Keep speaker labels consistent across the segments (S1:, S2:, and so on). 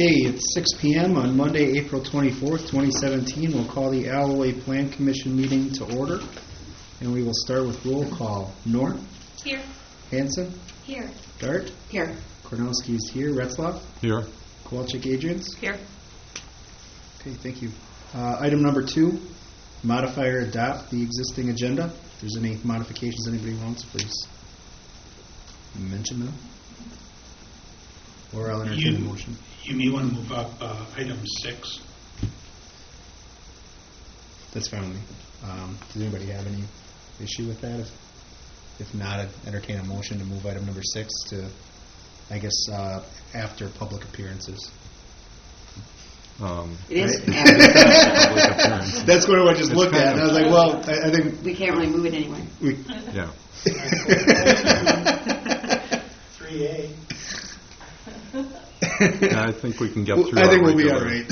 S1: Okay, it's 6 p.m. on Monday, April 24th, 2017. We'll call the Alloway Plan Commission meeting to order, and we will start with roll call. Knorr?
S2: Here.
S1: Hanson?
S2: Here.
S1: Dart?
S2: Here.
S1: Kornowski is here. Retzloff?
S3: Here.
S1: Kowalczyk Adrians?
S2: Here.
S1: Okay, thank you. Item number 2, modify or adopt the existing agenda. If there's any modifications anybody wants, please mention them. Or I'll entertain a motion.
S4: You may want to move up item 6.
S1: That's fine with me. Does anybody have any issue with that? If not, I'd entertain a motion to move item number 6 to, I guess, after public appearances.
S5: It is
S1: right?
S5: after public appearance.
S1: That's what I just looked at, and I was like, well, I think...
S5: We can't really move it anyway.
S3: Yeah.
S4: 3A.
S3: I think we can get through.
S1: I think we'll be all right.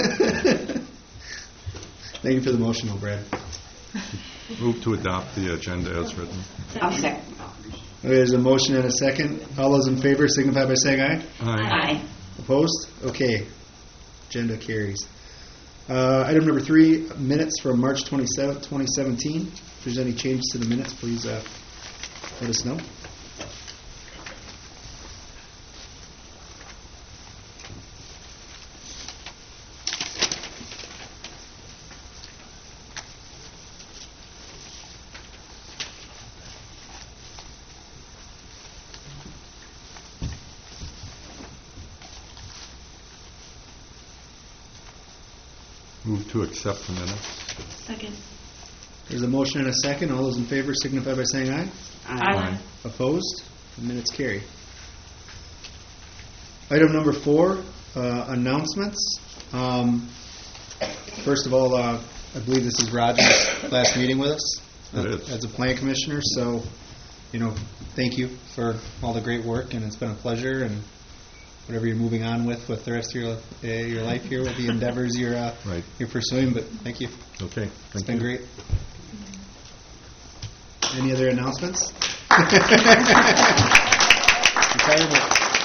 S1: Thank you for the motion, Brad.
S3: Move to adopt the agenda as written.
S5: I'll second.
S1: Okay, there's a motion and a second. All those in favor signify by saying aye.
S5: Aye.
S1: Opposed? Okay. Agenda carries. Item number 3, minutes from March 27th, 2017. If there's any changes to the minutes, please let us know.
S3: Move to accept the minutes.
S2: Second.
S1: There's a motion and a second. All those in favor signify by saying aye.
S5: Aye.
S1: Opposed? The minutes carry. Item number 4, announcements. First of all, I believe this is Roger's last meeting with us as a plan commissioner. So, thank you for all the great work, and it's been a pleasure. And whatever you're moving on with the rest of your life here, with the endeavors you're pursuing. But thank you.
S3: Okay.
S1: It's been great. Any other announcements? Retirement.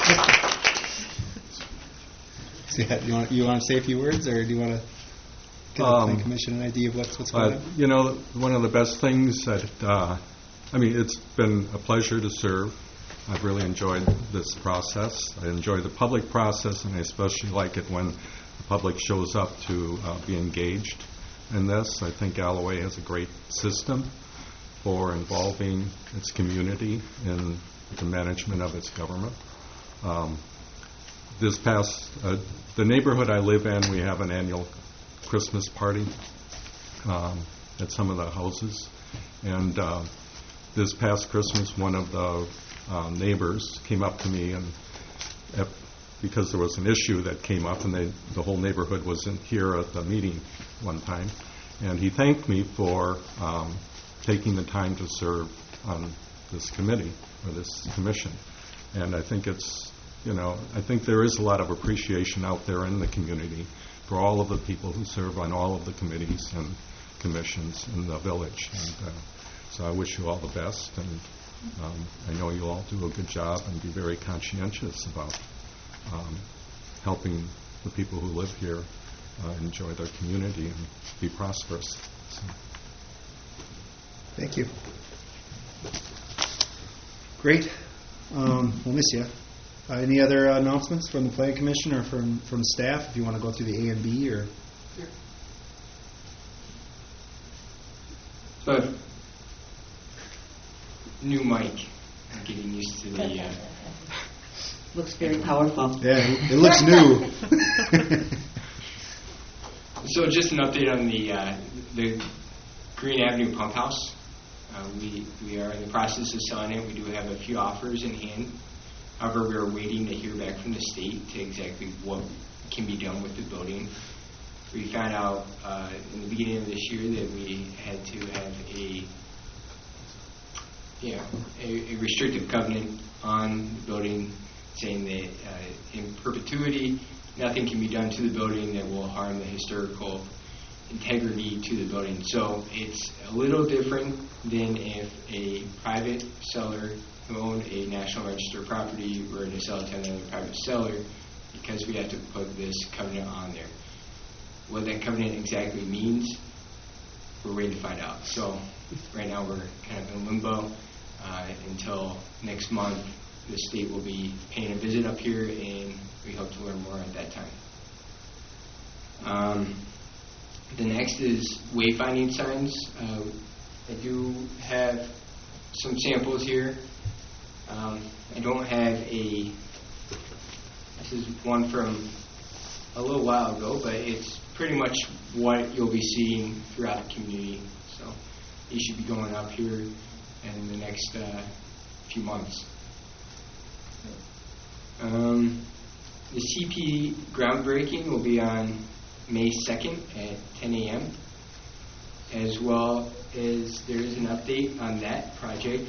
S1: So, you want to say a few words, or do you want to give the Plan Commission an idea of what's going on?
S3: One of the best things that it's been a pleasure to serve. I've really enjoyed this process. I enjoy the public process, and I especially like it when the public shows up to be engaged in this. I think Alloway has a great system for involving its community in the management of its government. The neighborhood I live in, we have an annual Christmas party at some of the houses. And this past Christmas, one of the neighbors came up to me, and because there was an issue that came up, and the whole neighborhood was here at the meeting one time, and he thanked me for taking the time to serve on this committee or this commission. And I think I think there is a lot of appreciation out there in the community for all of the people who serve on all of the committees and commissions in the village. And so I wish you all the best, and I know you'll all do a good job and be very conscientious about helping the people who live here enjoy their community and be prosperous. So.
S1: Thank you. Great. We'll miss you. Any other announcements from the Plan Commission or from staff? If you want to go through the A and B, or
S6: but new mic. I'm getting used to the.
S5: Looks very powerful.
S1: Yeah, it looks new.
S6: So just an update on the Green Avenue Pump House. We are in the process of selling it. We do have a few offers in hand. However, we are waiting to hear back from the state to exactly what can be done with the building. We found out in the beginning of this year that we had to have a restrictive covenant on the building, saying that in perpetuity nothing can be done to the building that will harm the historical integrity to the building. So it's a little different than if a private seller who owned a National Register property were to sell it to another private seller. You because we have to put this covenant on there. What that covenant exactly means, we're waiting to find out. So right now we're kind of in limbo until next month. The state will be paying a visit up here, and we hope to learn more at that time. The next is wayfinding signs. I do have some samples here. I don't have this is one from a little while ago, but it's pretty much what you'll be seeing throughout the community. So these should be going up here in the next few months. The CP groundbreaking will be on May 2nd at 10 a.m. as well as there is an update on that project.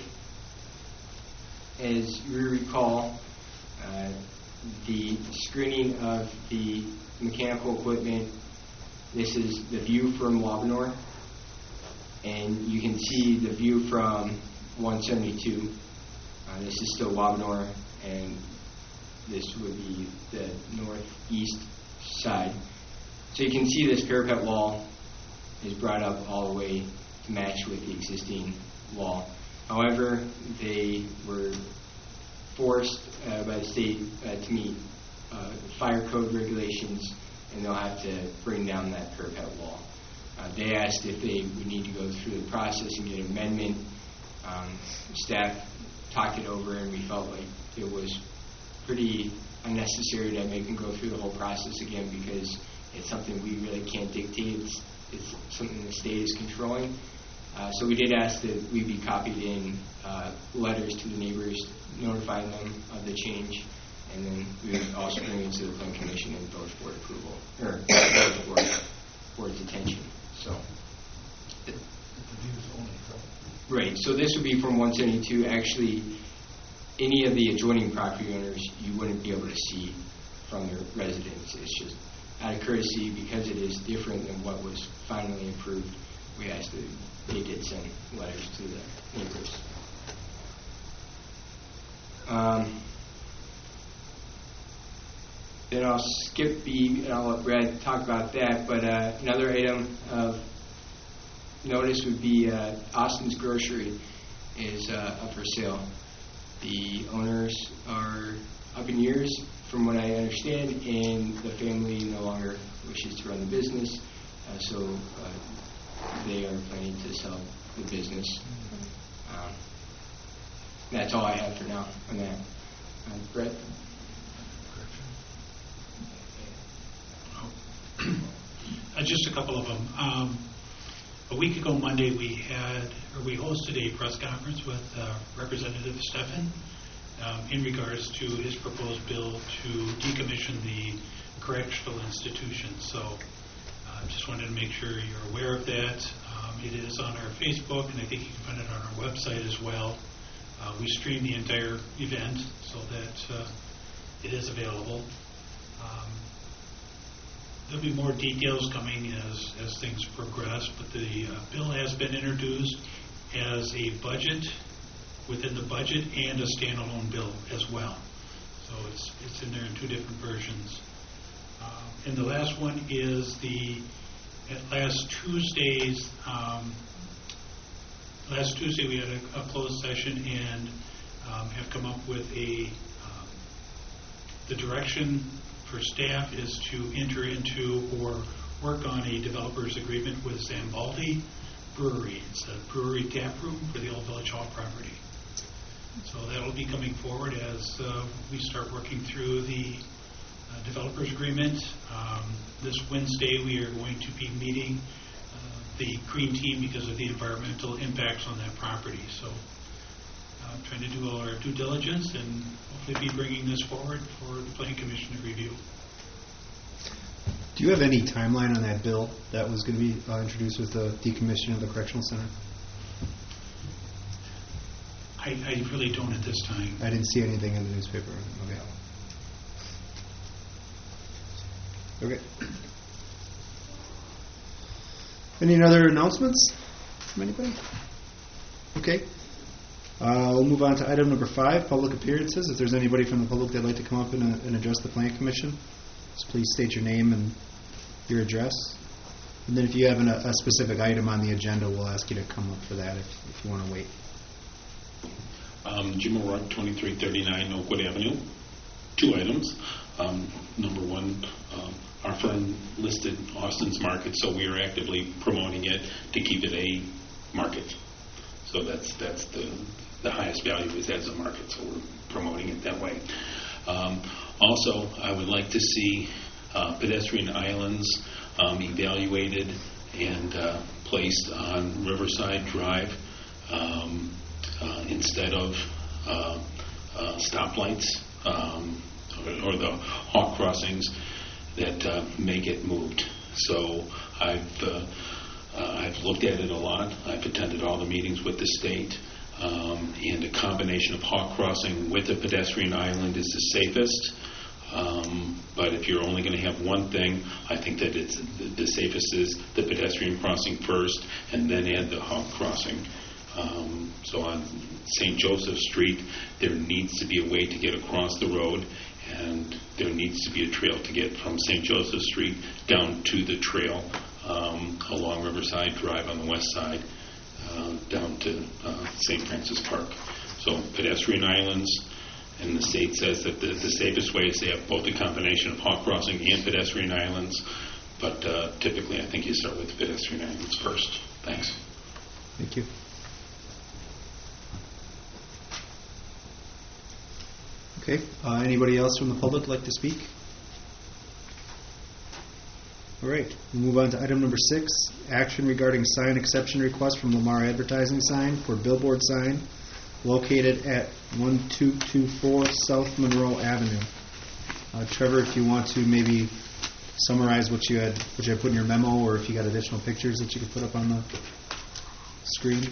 S6: As you recall, the screening of the mechanical equipment, this is the view from Wabanor, and you can see the view from 172. This is still Wabanor, and this would be the northeast side. So you can see this parapet wall is brought up all the way to match with the existing wall. However, they were forced by the state to meet fire code regulations, and they'll have to bring down that parapet wall. They asked if they would need to go through the process and get an amendment. Staff talked it over, and we felt like it was pretty unnecessary to make them go through the whole process again, because it's something we really can't dictate. It's something the state is controlling. So we did ask that we be copied in letters to the neighbors, notifying them of the change, and then we would also bring it to the Plan Commission and village board approval, or village board's attention. So, right. So this would be from 172. Actually, any of the adjoining property owners you wouldn't be able to see from their residence. It's just out of courtesy, because it is different than what was finally approved. We asked that they did send letters to the neighbors. Then I'll skip B and I'll let Brad talk about that. But another item of notice would be Austin's Grocery is up for sale. The owners are up in years, from what I understand, and the family no longer wishes to run the business, so they are planning to sell the business. That's all I have for now on that. Brett?
S4: Just a couple of them. A week ago Monday we hosted a press conference with Representative Steffen in regards to his proposed bill to decommission the correctional institutions. So I just wanted to make sure you're aware of that. It is on our Facebook, and I think you can find it on our website as well. We stream the entire event so that it is available. There'll be more details coming as things progress, but the bill has been introduced as a budget, within the budget, and a standalone bill as well. So it's in there in two different versions. And the last one is last Tuesday we had a closed session and have come up with the direction for staff is to enter into or work on a developer's agreement with Zambaldi Brewery. It's a brewery tap room for the old Village Hall property. So that will be coming forward as we start working through the developer's agreement. This Wednesday we are going to be meeting the green team because of the environmental impacts on that property. So trying to do all our due diligence and hopefully be bringing this forward for the Planning Commission to review.
S1: Do you have any timeline on that bill that was going to be introduced with the decommission of the correctional center?
S4: I really don't at this time.
S1: I didn't see anything in the newspaper. Okay. Any other announcements from anybody? Okay. We'll move on to item number 5, public appearances. If there's anybody from the public that'd like to come up and address the Plan Commission, just please state your name and your address. And then if you have a specific item on the agenda, we'll ask you to come up for that if you want to wait.
S2: Jim O'Rourke, 2339 Oakwood Avenue. 2 items. Number 1, our firm listed Austin's Market, so we are actively promoting it to keep it a market. So that's the highest value is as a market, so we're promoting it that way. Also, I would like to see pedestrian islands evaluated and placed on Riverside Drive instead of stoplights or the hawk crossings that may get moved. So I've looked at it a lot. I've attended all the meetings with the state, and a combination of hawk crossing with a pedestrian island is the safest. But if you're only going to have one thing, I think that it's the safest is the pedestrian crossing first, and then add the hawk crossing. So on St. Joseph Street, there needs to be a way to get across the road, and there needs to be a trail to get from St. Joseph Street down to the trail along Riverside Drive on the west side down to St. Francis Park. So pedestrian islands, and the state says that the safest way is to have both a combination of hawk crossing and pedestrian islands, but typically I think you start with the pedestrian islands first. Thanks.
S1: Thank you. Okay. Anybody else from the public like to speak? All right. We'll move on to item number 6, action regarding sign exception request from Lamar Advertising Sign for billboard sign located at 1224 South Monroe Avenue. Trevor, if you want to maybe summarize what you had put in your memo, or if you got additional pictures that you could put up on the screen.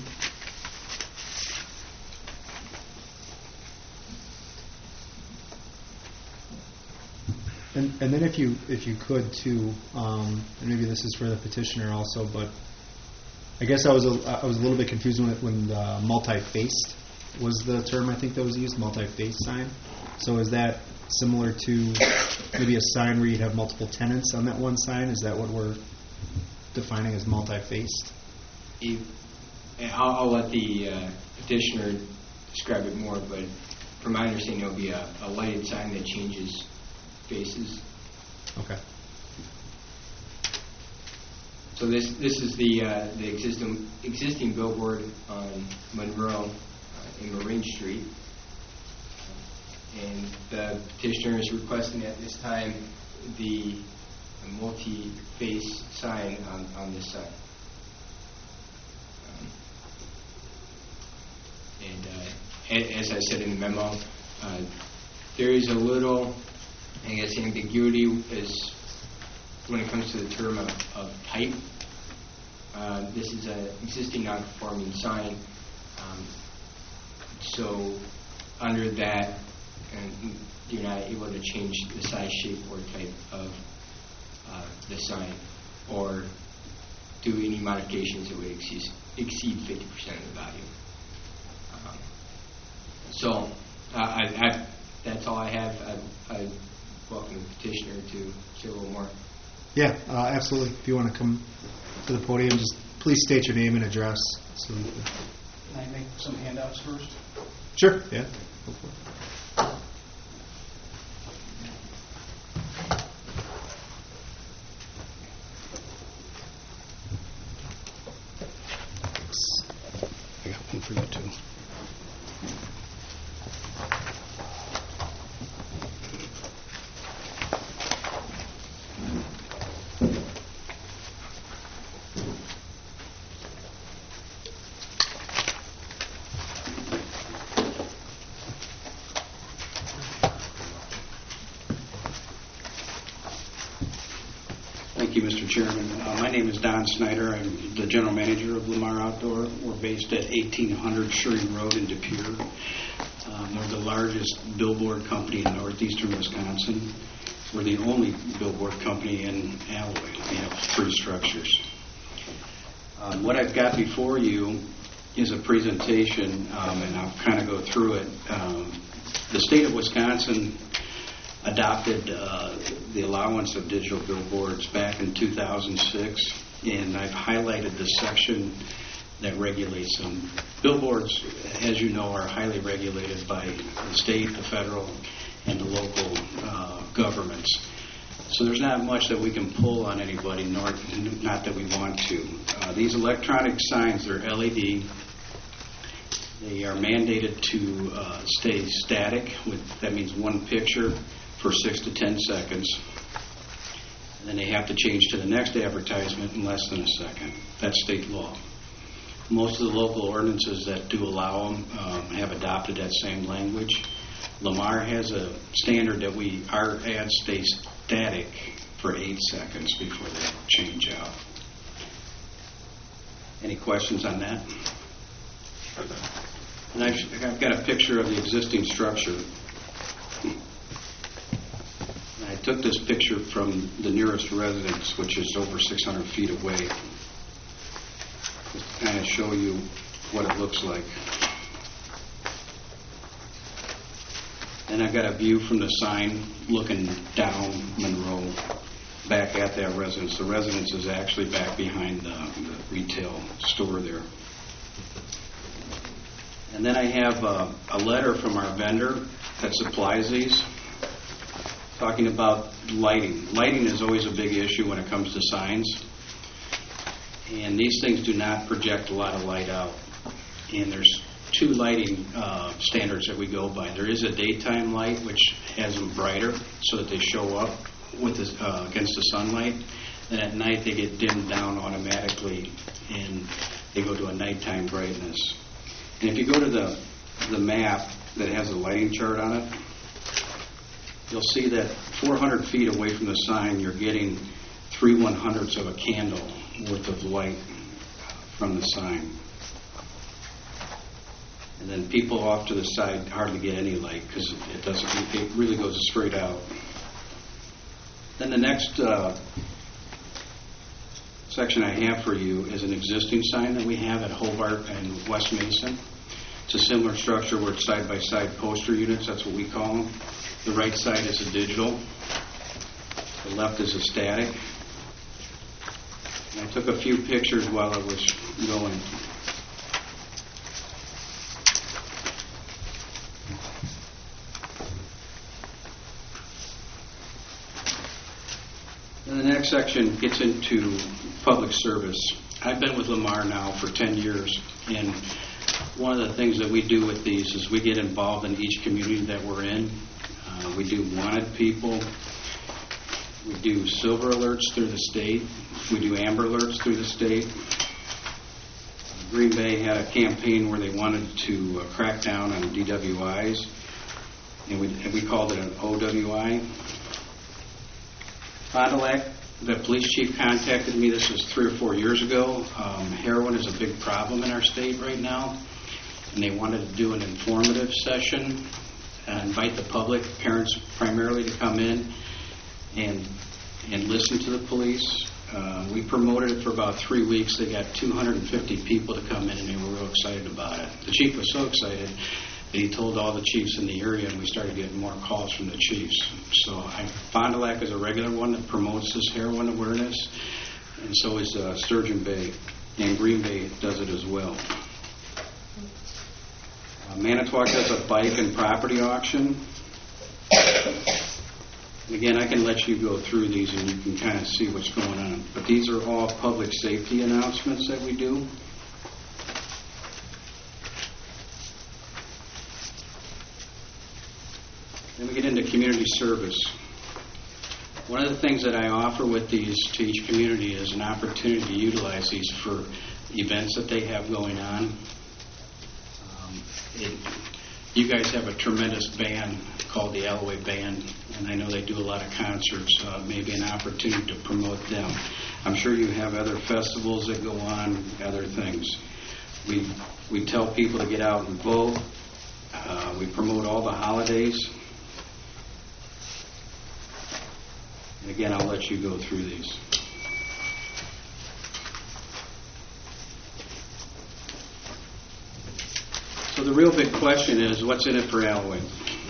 S1: And then if you could too, and maybe this is for the petitioner also, but I guess I was a little bit confused when the multi-faced was the term I think that was used, multi-faced sign. So is that similar to maybe a sign where you'd have multiple tenants on that one sign? Is that what we're defining as multi-faced?
S6: I'll let the petitioner describe it more, but from my understanding, it'll be a lighted sign that changes faces.
S1: Okay.
S6: So this is the existing billboard on Monroe in Marine Street, and the petitioner is requesting at this time the multi-face sign on this sign. And as I said in the memo, there is a little, I guess, ambiguity is when it comes to the term of type. This is an existing non-conforming sign, so under that, you're not able to change the size, shape, or type of the sign, or do any modifications that would exceed 50% of the value. So that's all I have. I welcome the petitioner to say a little more.
S1: Yeah, absolutely. If you want to come to the podium, just please state your name and address. So we can...
S7: Can I make some handouts first?
S1: Sure. Yeah. Go for it.
S7: I got one for you too. Thank you, Mr. Chairman. My name is Don Snyder. I'm the general manager of Lamar Outdoor. We're based at 1800 Shearing Road in De Pere. We're the largest billboard company in northeastern Wisconsin. We're the only billboard company in Alloy. We have 3 structures. What I've got before you is a presentation, and I'll kind of go through it. The state of Wisconsin adopted the allowance of digital billboards back in 2006, and I've highlighted the section that regulates them. Billboards, as you know, are highly regulated by the state, the federal, and the local governments. So there's not much that we can pull on anybody, nor not that we want to. These electronic signs, they're LED. They are mandated to stay static. That means one picture for 6 to 10 seconds. And then they have to change to the next advertisement in less than a second. That's state law. Most of the local ordinances that do allow them have adopted that same language. Lamar has a standard that our ads stay static for 8 seconds before they change out. Any questions on that? And I've got a picture of the existing structure. And I took this picture from the nearest residence, which is over 600 feet away, just to kind of show you what it looks like. And I've got a view from the sign looking down Monroe, back at that residence. The residence is actually back behind the retail store there. And then I have a letter from our vendor that supplies these, talking about lighting. Lighting is always a big issue when it comes to signs. And these things do not project a lot of light out. And there's 2 lighting standards that we go by. There is a daytime light, which has them brighter so that they show up with against the sunlight. Then at night they get dimmed down automatically and they go to a nighttime brightness. And if you go to the map that has a lighting chart on it, you'll see that 400 feet away from the sign you're getting 3/100ths of a candle worth of light from the sign. And then people off to the side hardly get any light because it really goes straight out. Then the next section I have for you is an existing sign that we have at Hobart and West Mason. It's a similar structure where it's side-by-side poster units. That's what we call them. The right side is a digital. The left is a static. And I took a few pictures while I was going. And the next section gets into public service. I've been with Lamar now for 10 years, and one of the things that we do with these is we get involved in each community that we're in. We do wanted people. We do silver alerts through the state. We do amber alerts through the state. Green Bay had a campaign where they wanted to crack down on DWIs, and we called it an OWI. Fond du Lac, the police chief contacted me. This was 3 or 4 years ago. Heroin is a big problem in our state right now, and they wanted to do an informative session and invite the public, parents primarily, to come in and listen to the police. We promoted it for about 3 weeks. They got 250 people to come in, and they were real excited about it. The chief was so excited that he told all the chiefs in the area, and we started getting more calls from the chiefs. So Fond du Lac is a regular one that promotes this heroin awareness, and so is Sturgeon Bay, and Green Bay does it as well. Manitowoc does a bike and property auction. And again, I can let you go through these and you can kind of see what's going on. But these are all public safety announcements that we do. Then we get into community service. One of the things that I offer with these to each community is an opportunity to utilize these for events that they have going on. You guys have a tremendous band called the Alloway Band, and I know they do a lot of concerts. Maybe an opportunity to promote them. I'm sure you have other festivals that go on, other things. We tell people to get out and vote. We promote all the holidays. And again, I'll let you go through these. the real big question is, what's in it for Alloy?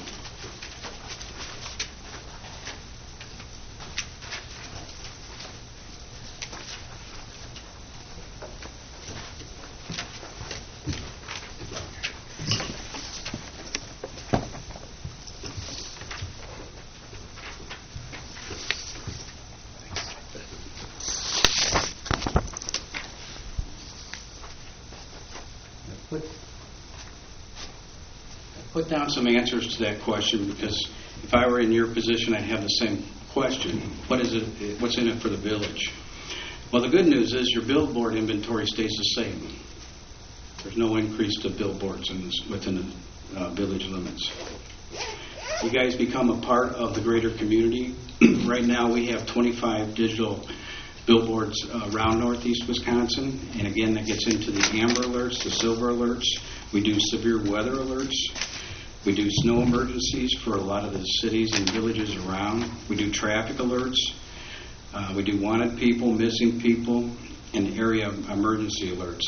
S7: Put down some answers to that question, because if I were in your position, I'd have the same question. What's in it for the village? Well, the good news is your billboard inventory stays the same. There's no increase to billboards within the village limits. You guys become a part of the greater community. Right now we have 25 digital billboards around northeast Wisconsin, and again that gets into the amber alerts, the silver alerts. We do severe weather alerts. We do snow emergencies for a lot of the cities and villages around. We do traffic alerts. We do wanted people, missing people, and area emergency alerts.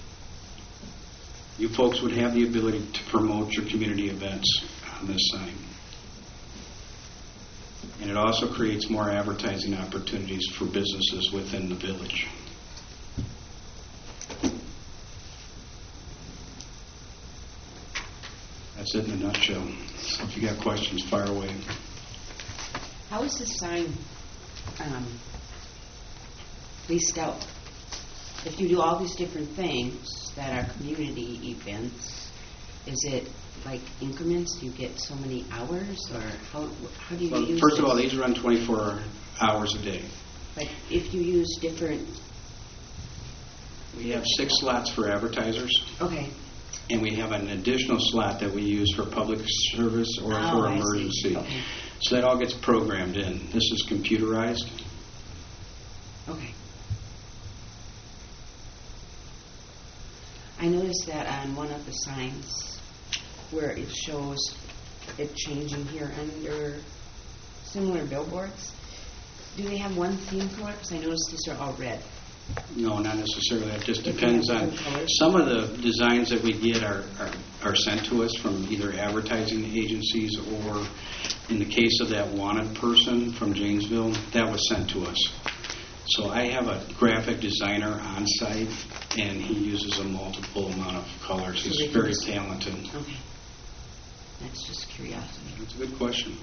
S7: You folks would have the ability to promote your community events on this sign. And it also creates more advertising opportunities for businesses within the village. That's it in a nutshell. So if you got questions, fire away.
S5: How is the sign leased out? If you do all these different things that are community events, is it like increments? Do you get so many hours, or how do you
S7: Well,
S5: use
S7: first of all,
S5: this?
S7: these run 24 hours a day.
S5: But if you use different,
S7: We have 6 slots for advertisers,
S5: okay.
S7: and we have an additional slot that we use for public service or for
S5: I see.
S7: emergency.
S5: Okay.
S7: So that all gets programmed in. This is computerized.
S5: Okay. I noticed that on one of the signs where it shows it changing here under similar billboards, do they have one theme color? Because I noticed these are all red.
S7: No, not necessarily. It just
S5: If you
S7: depends
S5: have
S7: on.
S5: different colors.
S7: Some of the designs that we get are sent to us from either advertising agencies, or in the case of that wanted person from Janesville, that was sent to us. So I have a graphic designer on site, and he uses a multiple amount of colors.
S5: So
S7: He's
S5: they can
S7: very
S5: just-
S7: talented.
S5: Okay. That's just curiosity.
S7: That's a good question.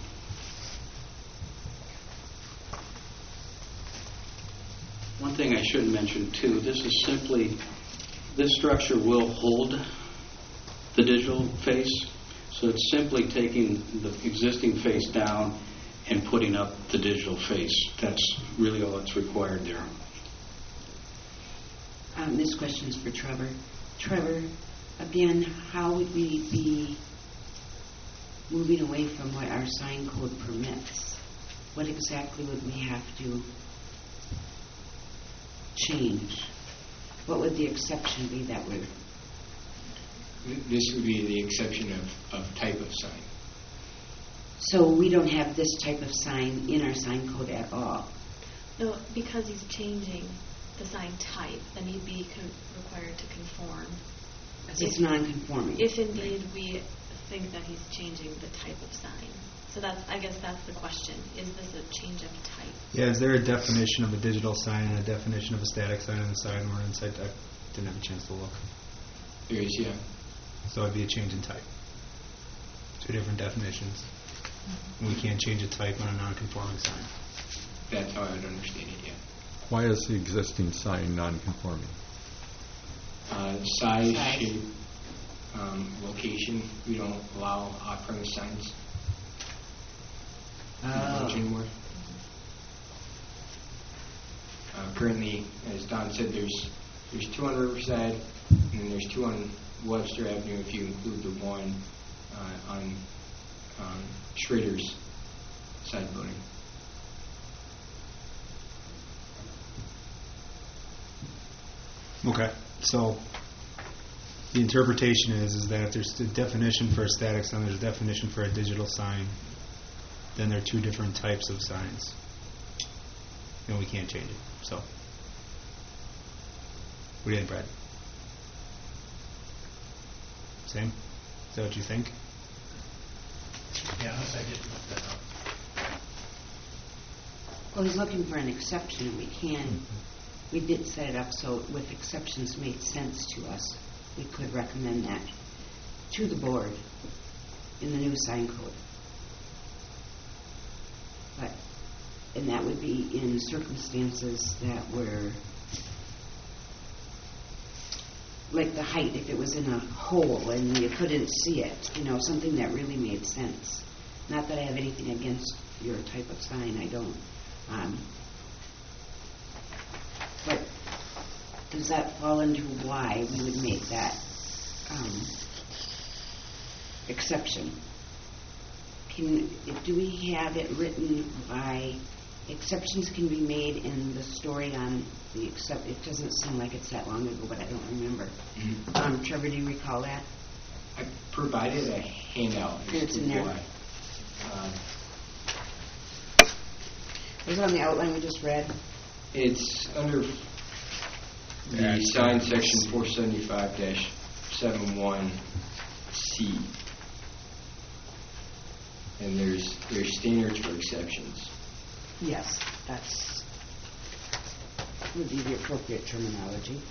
S7: One thing I should mention too, this structure will hold the digital face, so it's simply taking the existing face down and putting up the digital face. That's really all that's required there.
S5: This question is for Trevor. Trevor, again, how would we be moving away from what our sign code permits? What exactly would we have to change? What would the exception be that would...
S6: This would be the exception of type of sign.
S5: So we don't have this type of sign in our sign code at all?
S8: No, because he's changing the sign type, then he'd be required to conform.
S5: It's non-conforming.
S8: If indeed we think that he's changing the type of sign. So I guess that's the question. Is this a change of type?
S1: Yeah, is there a definition of a digital sign and a definition of a static sign in the sign ordinance? I didn't have a chance to look.
S6: There is, yeah.
S1: So it'd be a change in type. 2 different definitions. We can't change a type on a non-conforming sign.
S6: That's how I would understand it, yeah.
S3: Why is the existing sign non-conforming?
S6: Size, shape, location. We don't allow off-premise signs in the village anymore. Currently, as Don said, there's 2 on Riverside, and then there's 2 on Webster Avenue if you include the one on Schrader's side building.
S1: Okay, so the interpretation is that if there's a definition for a static sign, there's a definition for a digital sign, then there are 2 different types of signs. And we can't change it. So, what do you think, Brad? Same? Is that what you think?
S4: Yeah, I did look that up.
S5: Well, he's looking for an exception, and we did set it up so with exceptions made sense to us. We could recommend that to the board in the new sign code. And that would be in circumstances that were like the height, if it was in a hole and you couldn't see it, something that really made sense. Not that I have anything against your type of sign, I don't. But does that fall into why we would make that exception? Do we have it written by exceptions can be made in the story on the except? It doesn't seem like it's that long ago, but I don't remember.
S6: Mm-hmm.
S5: Trevor, do you recall that?
S6: I provided a handout.
S5: It's in there.
S6: Why.
S5: Was it on the outline we just read?
S6: It's under the sign section 475-71C. And there's standards for exceptions.
S5: Yes, that's would be the appropriate terminology.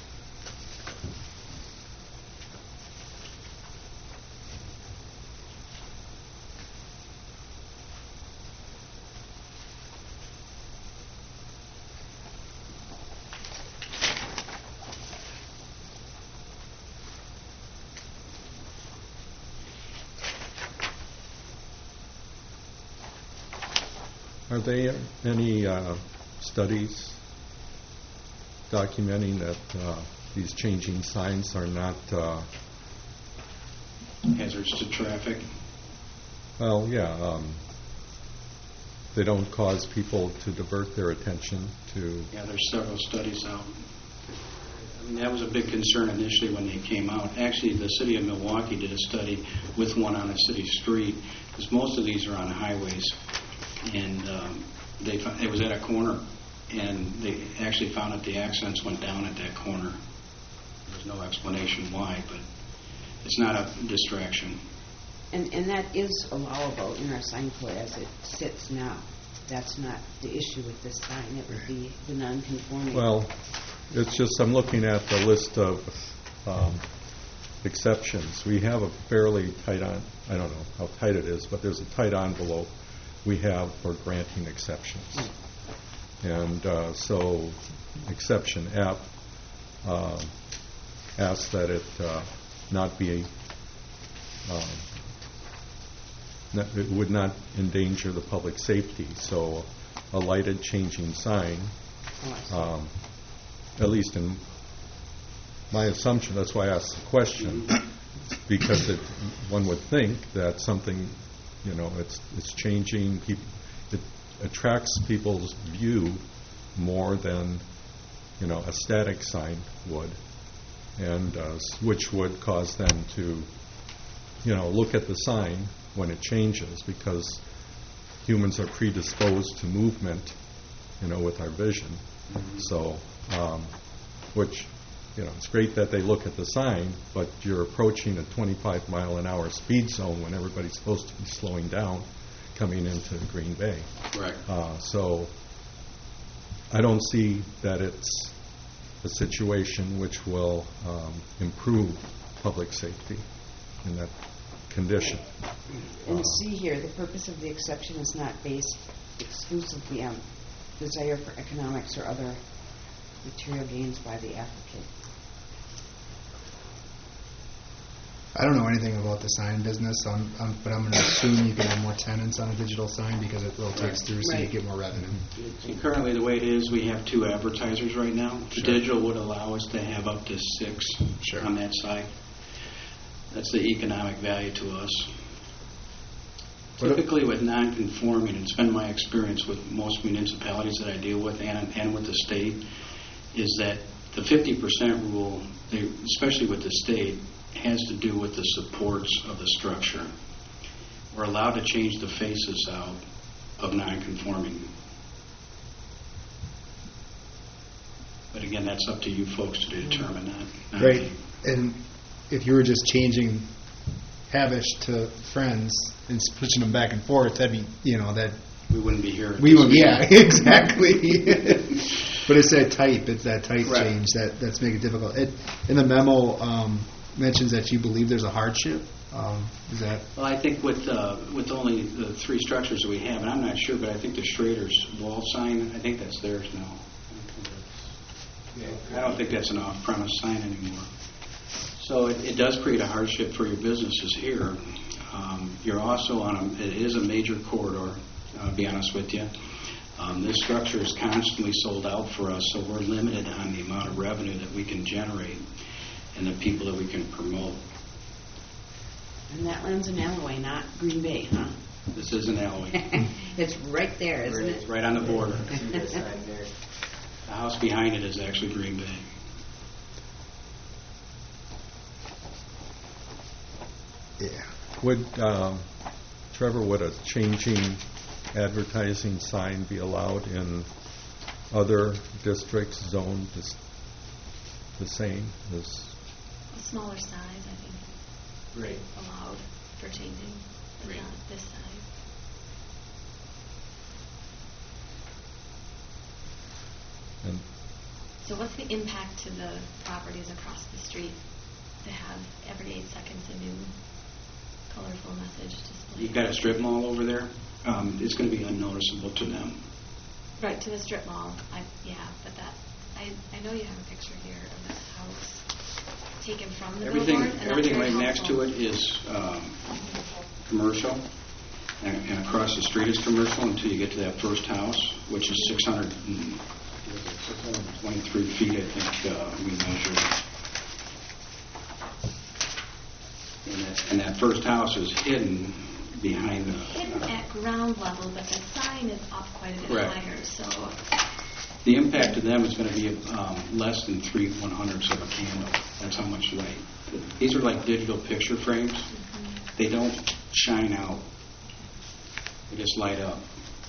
S3: Are there any studies documenting that these changing signs are not
S7: Hazards to traffic.
S3: they don't cause people to divert their attention to...
S7: Yeah, there's several studies out. That was a big concern initially when they came out. Actually, the city of Milwaukee did a study with one on a city street, because most of these are on highways. And it was at a corner, and they actually found that the accidents went down at that corner. There's no explanation why, but it's not a distraction.
S5: And that is allowable in our sign code as it sits now. That's not the issue with this sign. It would be the non-conforming.
S3: Well, it's just I'm looking at the list of exceptions. We have a fairly tight I don't know how tight it is, but there's a tight envelope we have for granting exceptions. And so exception F asks that it not be it would not endanger the public safety. So a lighted changing sign, at least in my assumption, that's why I asked the question, because one would think that something, it's changing, it attracts people's view more than, a static sign would, and which would cause them to, look at the sign when it changes, because humans are predisposed to movement, with our vision. So, which, it's great that they look at the sign, but you're approaching a 25-mile-an-hour speed zone when everybody's supposed to be slowing down coming into Green Bay.
S7: Right.
S3: So I don't see that it's a situation which will improve public safety in that condition.
S5: And see here, the purpose of the exception is not based exclusively on desire for economics or other material gains by the applicant.
S1: I don't know anything about the sign business, but I'm going to assume you can have more tenants on a digital sign because it rotates through, so you get more revenue.
S7: And currently, the way it is, we have 2 advertisers right now.
S1: Sure.
S7: The digital would allow us to have up to 6
S1: Sure.
S7: on that side. That's the economic value to us. Typically with non-conforming, and it's been my experience with most municipalities that I deal with and with the state, is that the 50% rule, especially with the state, has to do with the supports of the structure. We're allowed to change the faces out of non-conforming. But again, that's up to you folks to determine that.
S1: Right. And if you were just changing Havish to Friends and switching them back and forth, that'd be, that
S7: We wouldn't be here.
S1: we would, yeah, exactly. But it's that type. It's that type
S7: Right.
S1: change that's making it difficult. In the memo, mentions that you believe there's a hardship. Is that
S7: Well, I think with only the 3 structures that we have, and I'm not sure, but I think the Schrader's wall sign, I think that's theirs now. I don't think that's an off-premise sign anymore. So it does create a hardship for your businesses here. You're also it is a major corridor, I'll be honest with you. This structure is constantly sold out for us, so we're limited on the amount of revenue that we can generate and the people that we can promote.
S5: And that land's in Alloway, not Green Bay, huh?
S7: This is an alleyway.
S5: It's right there, isn't
S7: It's
S5: it?
S7: right on the border.
S6: See that sign there?
S7: The house behind it is actually Green Bay.
S1: yeah?
S3: Would, Trevor, would a changing advertising sign be allowed in other districts zoned the same as?
S8: A smaller size, I think,
S6: Right.
S8: allowed for changing, but
S6: Right.
S8: not this size.
S3: And
S8: So what's the impact to the properties across the street to have every 8 seconds a new colorful message display?
S7: You've got a strip mall over there. It's going to be unnoticeable to them.
S8: Right, to the strip mall. But I know you have a picture here of this house taken from the
S7: Everything
S8: billboard. And that's very
S7: right next to
S8: helpful.
S7: it is commercial, and across the street is commercial until you get to that first house, which is 623 feet, I think we measured. And that first house is hidden behind the...
S8: Hidden at ground level, but the sign is up quite a bit
S7: Correct.
S8: higher. So
S7: The impact to them is going to be less than 3/100ths of a candle. That's how much light. These are like digital picture frames. They don't shine out. They just light up.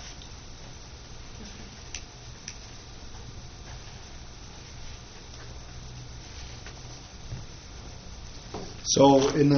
S1: So in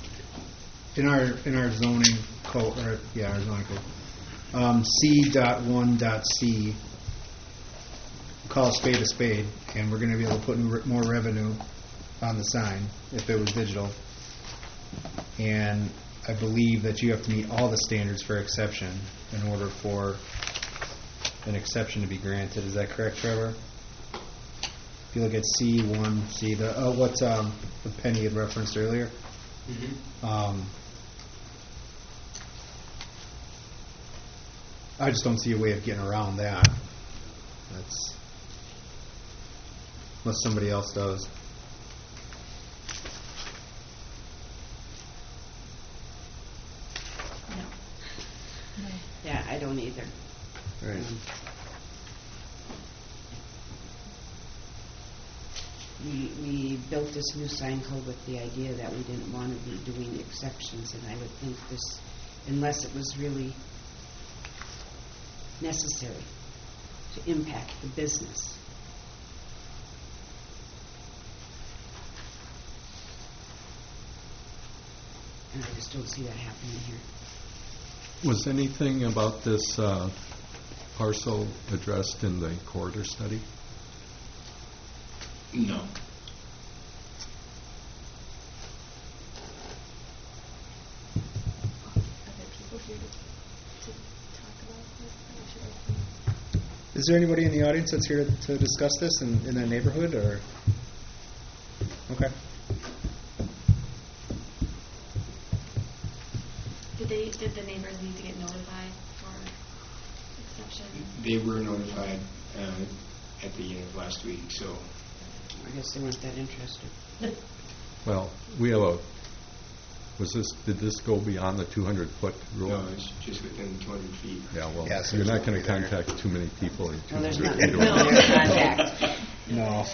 S1: our zoning code, our zoning code, C.1.c, call a spade, and we're going to be able to put more revenue on the sign if it was digital. And I believe that you have to meet all the standards for exception in order for an exception to be granted. Is that correct, Trevor? If you look at C1C, what's the Penny had referenced earlier. I just don't see a way of getting around that. That's unless somebody else does.
S8: no.
S5: Yeah, I don't either.
S1: Right.
S5: We built this new sign code with the idea that we didn't want to be doing exceptions, and I would think this, unless it was really necessary to impact the business. And I just don't see that happening here.
S3: Was anything about this parcel addressed in the corridor study?
S6: No.
S8: Are there people here to talk about this? I'm sure.
S1: Is there anybody in the audience that's here to discuss this in that neighborhood, or? Okay.
S8: Did the neighbors need to get notified for exceptions?
S6: They were notified at the end of last week, so
S5: I guess they weren't that interested.
S3: Well, we have did this go beyond the 200-foot rule?
S6: no, it's just within 200 feet.
S3: Yeah, well,
S1: Yeah, so
S3: you're
S1: there's
S3: not going to
S1: nobody there.
S3: contact too many people in
S5: Well, there's
S3: 200
S5: not
S3: feet
S5: no
S3: away.
S5: there's contact.
S1: No.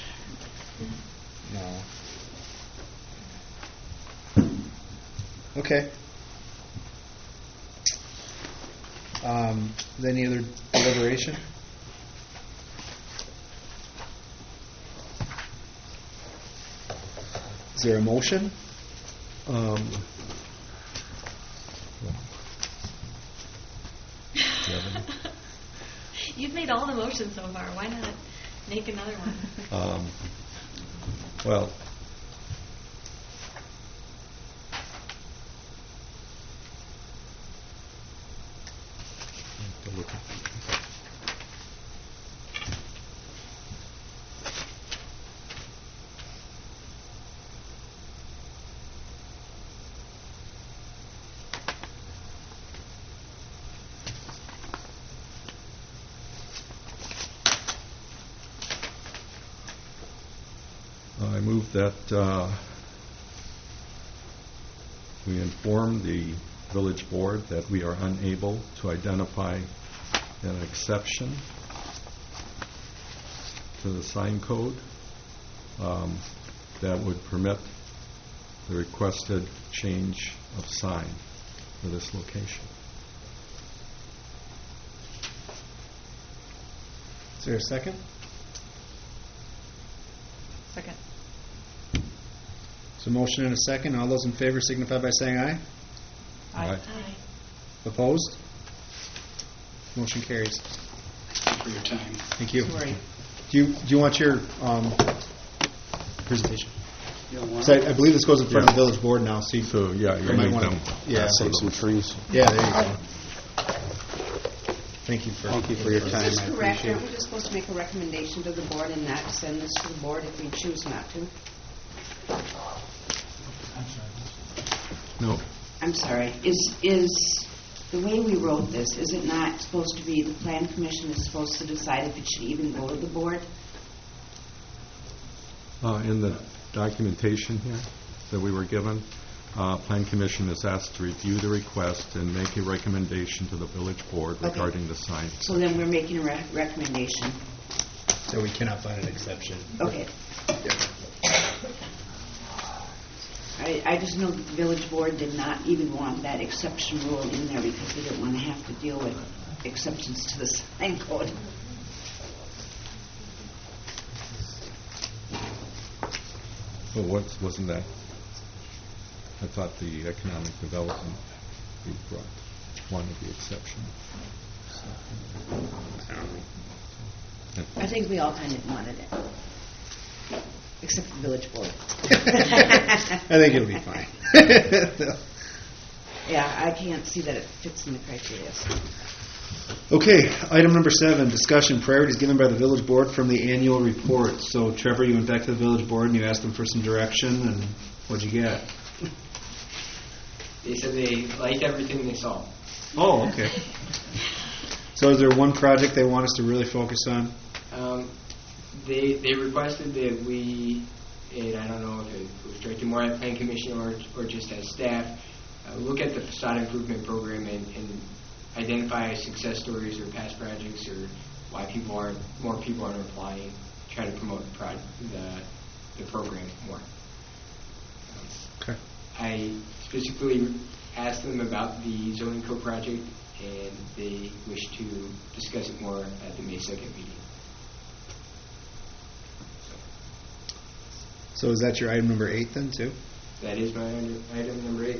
S1: No. Okay. Is there any other deliberation? Is there a motion?
S3: have
S8: You've made all the motions so far. Why not make another one?
S3: any. Well, have to look at I move that we inform the village board that we are unable to identify an exception to the sign code that would permit the requested change of sign for this location.
S1: Is there a second?
S9: Second.
S1: So motion and a second. All those in favor signify by saying aye.
S3: Aye.
S8: Aye.
S1: Opposed? Motion carries.
S7: Thank you for your time.
S1: Thank you.
S9: Sorry.
S1: Do you want your presentation?
S7: You don't want
S1: So
S7: it?
S1: I believe this goes in front of the
S3: Yeah.
S1: village board now. So,
S3: So, yeah, you
S1: might
S3: need
S1: wanna-
S3: them.
S1: Yeah.
S3: Save some trees.
S1: Yeah, there you go. Thank you for
S7: your
S5: Is
S7: time.
S5: this
S7: I
S5: correct?
S7: appreciate
S5: Aren't
S7: it.
S5: we just supposed to make a recommendation to the board and not send this to the board if we choose not to?
S3: No.
S5: I'm sorry. Is the way we wrote this, is it not supposed to be the plan commission is supposed to decide if it should even go to the board?
S3: In the documentation here that we were given, Plan Commission is asked to review the request and make a recommendation to the village board
S5: Okay.
S3: regarding the sign.
S5: So then we're making a recommendation.
S1: So we cannot find an exception.
S5: Okay. I just know that the village board did not even want that exception rule in there because they didn't want to have to deal with exceptions to the sign code.
S3: Well, wasn't that? I thought the economic development we brought wanted the exception.
S5: I think we all kind of wanted it, except the village board.
S1: I think it'll be fine.
S5: Yeah, I can't see that it fits in the criteria. So.
S1: Okay, item number 7, discussion priorities given by the village board from the annual report. So Trevor, you went back to the village board and you asked them for some direction, and what'd you get?
S6: They said they liked everything they saw.
S1: Oh, okay. So is there one project they want us to really focus on?
S6: They requested that we, and I don't know if it was directed more at Plan Commission or just as staff, look at the facade improvement program and identify success stories or past projects or why more people aren't applying, try to promote the program more.
S1: Okay.
S6: I specifically asked them about the zoning code project, and they wish to discuss it more at the May 2nd meeting.
S1: So is that your item number 8 then, too?
S6: That is my item number 8.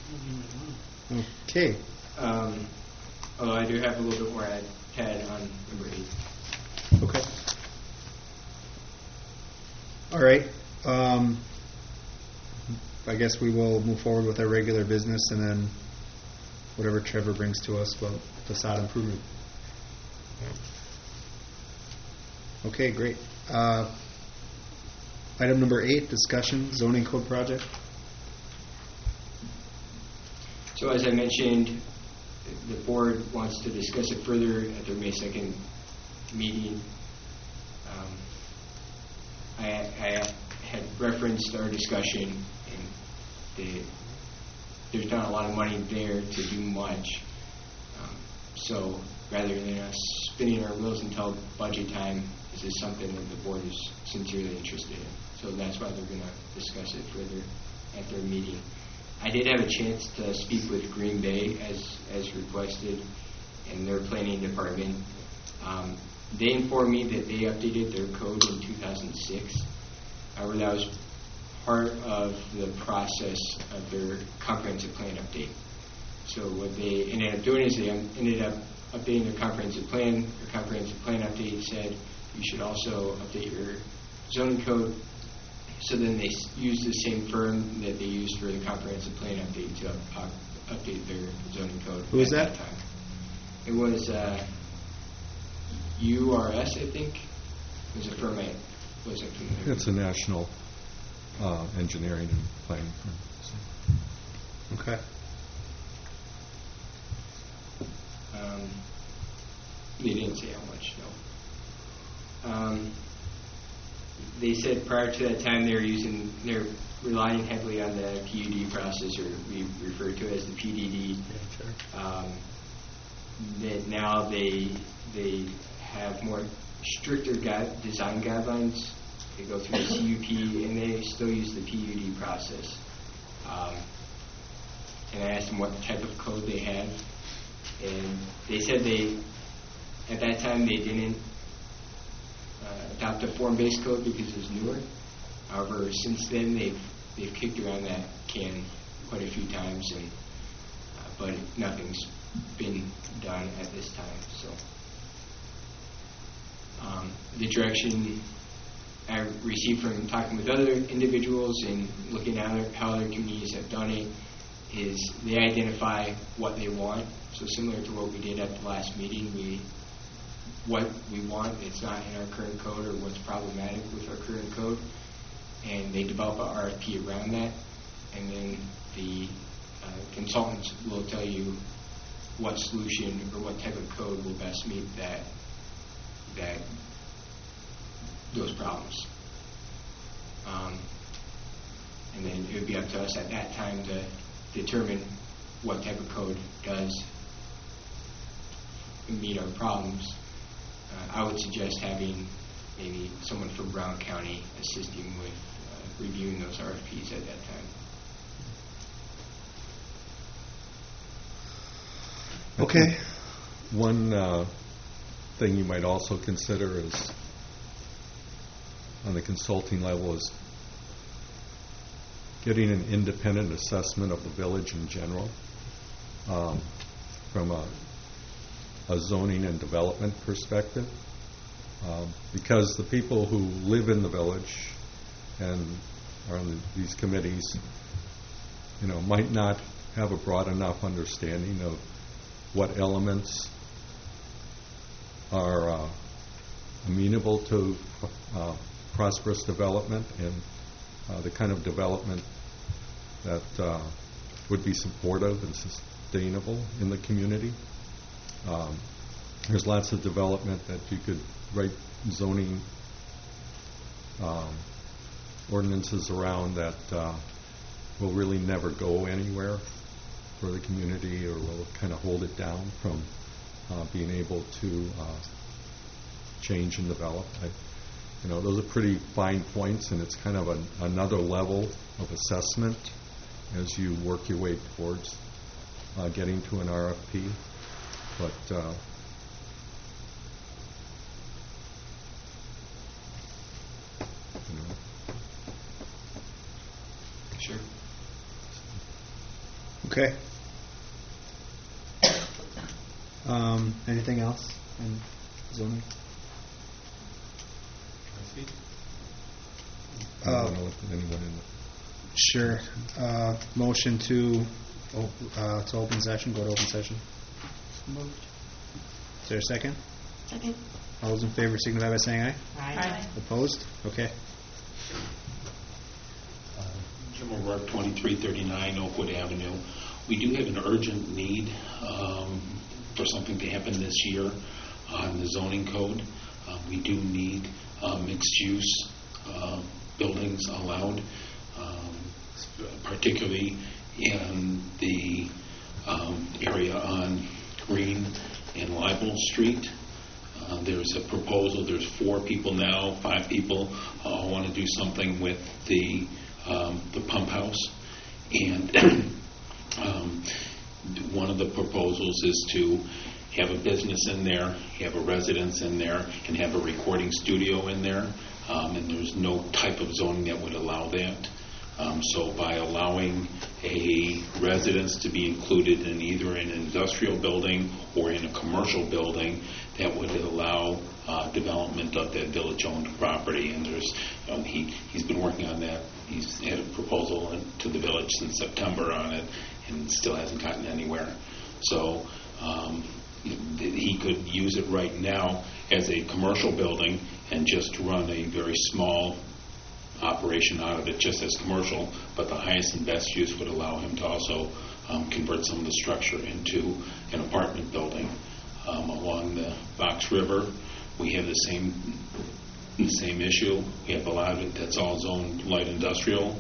S1: Okay.
S6: Although I do have a little bit more to add on number 8.
S1: Okay. All right. I guess we will move forward with our regular business and then whatever Trevor brings to us about facade improvement. Okay, great. Item number 8, discussion, zoning code project.
S6: So as I mentioned, the board wants to discuss it further at their May 2nd meeting. I had referenced our discussion, and there's not a lot of money there to do much. So rather than us spinning our wheels until budget time, this is something that the board is sincerely interested in. So that's why they're going to discuss it further at their meeting. I did have a chance to speak with Green Bay as requested in their planning department. They informed me that they updated their code in 2006. However, that was part of the process of their comprehensive plan update. So what they ended up doing is they ended up updating their comprehensive plan. Their comprehensive plan update said you should also update your zoning code. So then they used the same firm that they used for the comprehensive plan update to update their zoning code.
S1: Who was that?
S6: Time. It was URS, I think. It was a firm I wasn't familiar with.
S3: It's a national engineering and planning firm. So.
S1: Okay.
S6: They didn't say how much, no. They said prior to that time they're relying heavily on the PUD process, or we refer to it as the PDD. That now they have more stricter design guidelines. They go through the CUP, and they still use the PUD process. And I asked them what type of code they have, and they said at that time they didn't adopt a form-based code because it was newer. However, since then they've kicked around that can quite a few times, and but nothing's been done at this time. So the direction I received from talking with other individuals and looking at how other communities have done it is they identify what they want. So similar to what we did at the last meeting, what we want, it's not in our current code or what's problematic with our current code, and they develop an RFP around that, and then the consultants will tell you what solution or what type of code will best meet those problems. And then it would be up to us at that time to determine what type of code does meet our problems. I would suggest having maybe someone from Brown County assisting with reviewing those RFPs at that time.
S1: Okay.
S3: One thing you might also consider is, on the consulting level, is getting an independent assessment of the village in general, from a zoning and development perspective, because the people who live in the village and are on these committees, might not have a broad enough understanding of what elements are amenable to prosperous development and the kind of development that would be supportive and sustainable in the community. There's lots of development that you could write zoning ordinances around that will really never go anywhere for the community, or will kind of hold it down from being able to change and develop. Those are pretty fine points, and it's kind of another level of assessment as you work your way towards getting to an RFP. But
S6: Sure.
S1: Okay. Anything else in zoning?
S3: I don't know if anyone in the
S1: Sure. Motion to open session. Go to open session.
S5: Moved.
S1: Is there a second?
S8: Second.
S1: All those in favor signify by saying aye.
S5: Aye.
S1: Opposed? Okay.
S2: Jim O'Rourke, 2339 Oakwood Avenue. We do have an urgent need for something to happen this year on the zoning code. We do need mixed-use buildings allowed, particularly in the area on Green and Libel Street. There's a proposal. There's 4 people now, 5 people want to do something with the pump house, and one of the proposals is to have a business in there, have a residence in there, and have a recording studio in there, and there's no type of zoning that would allow that. So by allowing a residence to be included in either an industrial building or in a commercial building, that would allow development of that village-owned property. And there's, he's been working on that. He's had a proposal to the village since September on it, and still hasn't gotten anywhere. So he could use it right now as a commercial building and just run a very small operation out of it just as commercial, but the highest and best use would allow him to also convert some of the structure into an apartment building. Along the Fox River, we have the same issue. We have a lot of it that's all zoned light industrial,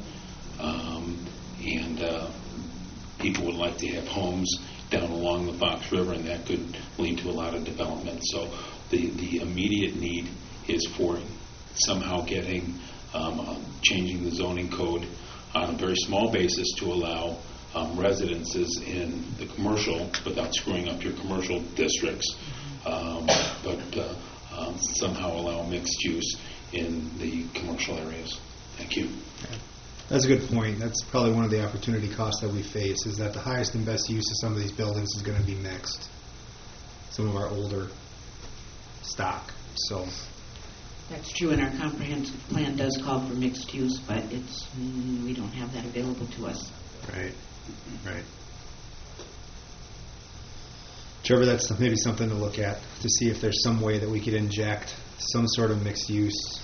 S2: and people would like to have homes down along the Fox River, and that could lead to a lot of development. So the immediate need is for somehow getting changing the zoning code on a very small basis to allow residences in the commercial without screwing up your commercial districts, but somehow allow mixed use in the commercial areas. Thank you.
S1: That's a good point. That's probably one of the opportunity costs that we face, is that the highest and best use of some of these buildings is going to be mixed. Some of our older stock. So
S5: That's true, and our comprehensive plan does call for mixed use, but we don't have that available to us.
S1: Right. Trevor, that's maybe something to look at, to see if there's some way that we could inject some sort of mixed use.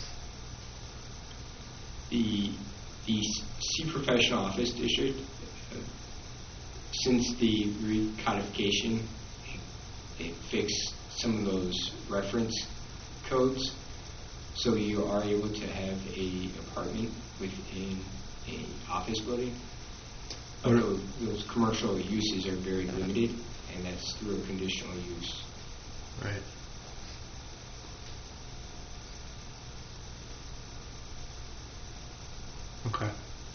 S6: The C Professional Office District, since the recodification, it fixed some of those reference codes, so you are able to have a apartment within a office building. But those commercial uses are very limited, and that's through a conditional use.
S1: Right. Okay.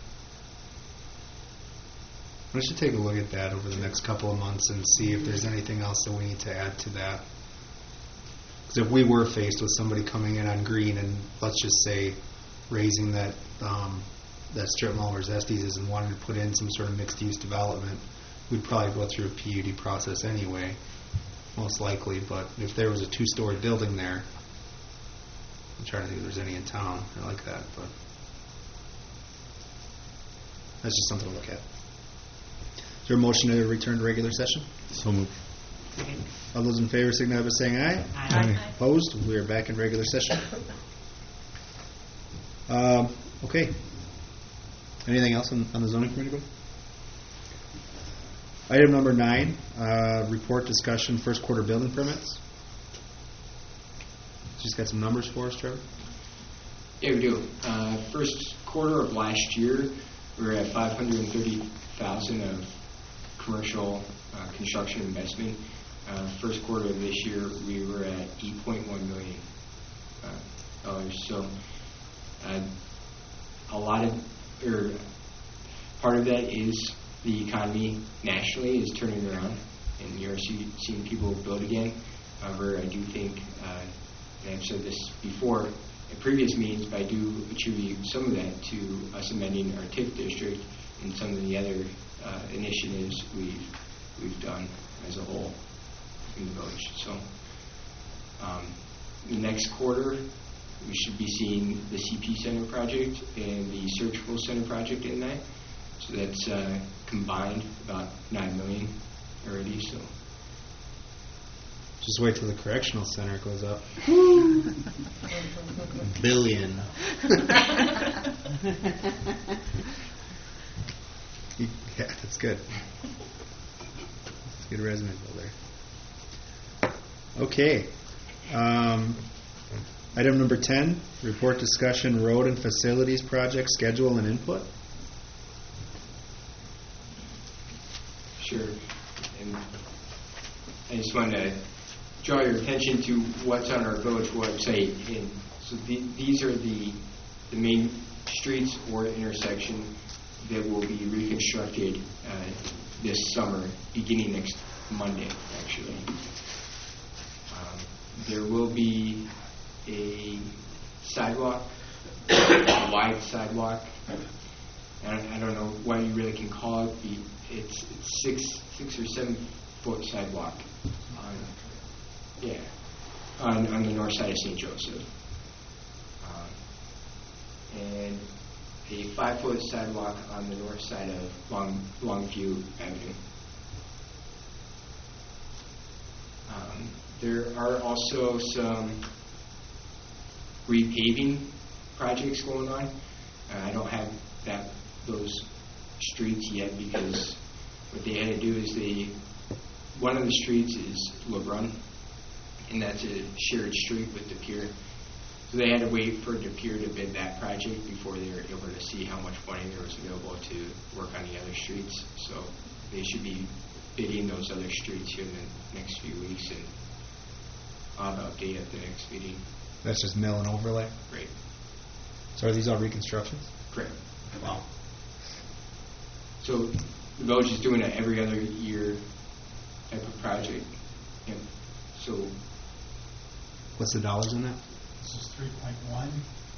S1: I should take a look at that over the next couple of months and see if there's anything else that we need to add to that. Because if we were faced with somebody coming in on green and, let's just say, raising that strip mall where Zesties is and wanted to put in some sort of mixed-use development, we'd probably go through a PUD process anyway, most likely. But if there was a 2-story building there, I'm trying to think if there's any in town that are like that, but that's just something to look at. Is there a motion to return to regular session?
S3: So moved.
S1: All those in favor signify by saying aye.
S5: Aye.
S1: Opposed? We are back in regular session. Okay. Anything else on the zoning committee board? Item number 9, report discussion, first quarter building permits. Just got some numbers for us, Trevor?
S6: Yeah, we do. First quarter of last year, we were at $530,000 of commercial construction investment. First quarter of this year, we were at $8.1 million. So part of that is the economy nationally is turning around, and you're seeing people build again. However, I do think, and I've said this before in previous meetings, but I do attribute some of that to us amending our TIF district and some of the other initiatives we've done as a whole in the village. So the next quarter, we should be seeing the CP Center project and the Surgical Center project in that. So that's combined about $9 million already. So
S1: Just wait till the correctional center goes up. Billion. Yeah, that's good. That's a good resume builder. Okay. Item number 10, report discussion, road and facilities project schedule and input.
S6: Sure. And I just wanted to draw your attention to what's on our village website. And so these are the main streets or intersection that will be reconstructed this summer, beginning next Monday, actually. There will be a sidewalk, a wide sidewalk I don't know what you really can call it. It's 6 or 7 foot sidewalk on the north side of St. Joseph. And a 5 foot sidewalk on the north side of Longview Avenue. There are also some repaving projects going on. I don't have those streets yet because what they had to do is one of the streets is LeBrun, and that's a shared street with De Pere. So they had to wait for De Pere to bid that project before they were able to see how much money there was available to work on the other streets. So they should be bidding those other streets here in the next few weeks, and I'll have an update at the next meeting.
S1: That's just mill and overlay?
S6: Great.
S1: So are these all reconstructions?
S6: Correct.
S1: Wow.
S6: So the village is doing an every other year type of project. Yep. So
S1: what's the dollars on that?
S4: This is 3.1.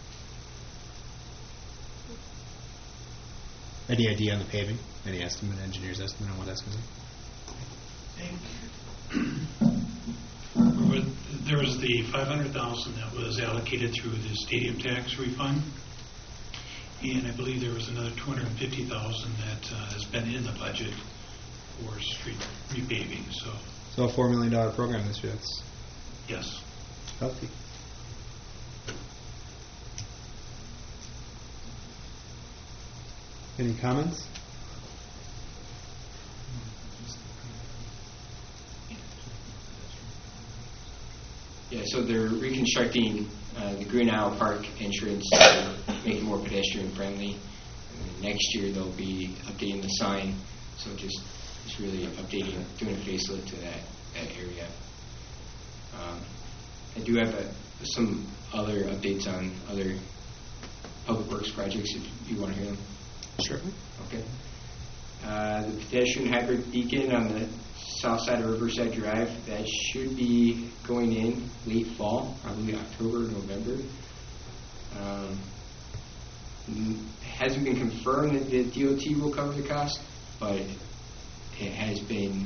S1: Any idea on the paving? Any estimate, engineer's estimate on what that's going to be?
S4: There was the $500,000 that was allocated through the stadium tax refund, and I believe there was another $250,000 that has been in the budget for street repaving.
S1: So a $4 million program this year. That's
S4: yes,
S1: healthy. Any comments?
S6: Yeah, so they're reconstructing the Green Isle Park entrance to make it more pedestrian friendly. And next year they'll be updating the sign, so just really updating, doing a facelift to that area. I do have some other updates on other public works projects if you want to hear them.
S1: Sure.
S6: Okay. The pedestrian hybrid beacon on the south side of Riverside Drive, that should be going in late fall, probably October, November. Hasn't been confirmed that the DOT will cover the cost, but it has been